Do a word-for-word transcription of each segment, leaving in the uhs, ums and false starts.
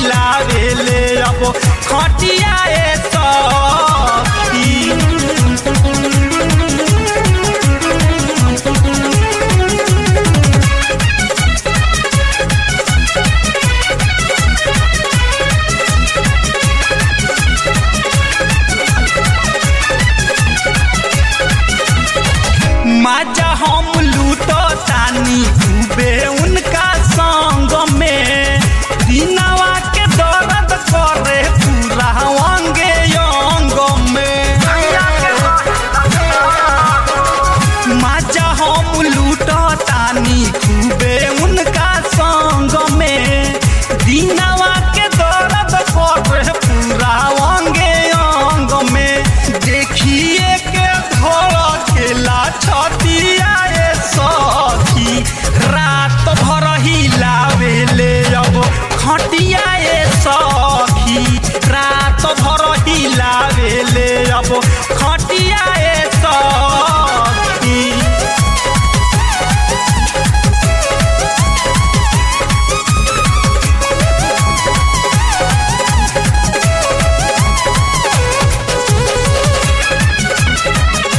हिलावेले अब खटिया ए सखी। मजा हम लूटो तानी खूबे उनका संग में, दिनवा के दर्द करे पूरा अंगे अंग में। मजा हम लूटो तानी खूबे उनका संग में, दिनवा के दर्द करे पूरा अंगे अंग में। देखिए के धड़केला छतिया ए सखी, रात भर हिलावेले अब खटिया ए सखी, रात भर हिलावेले अब खटिया ए सखी।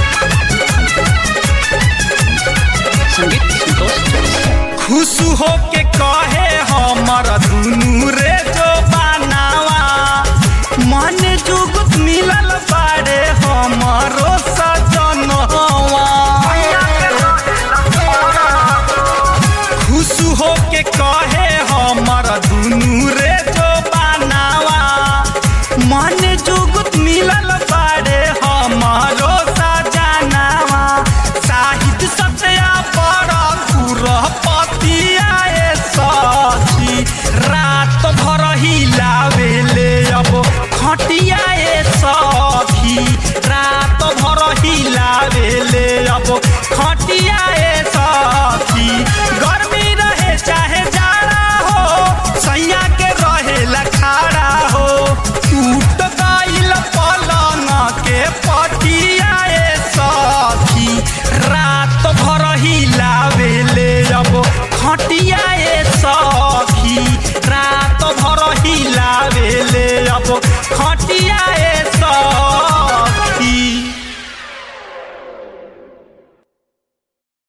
खुश हो के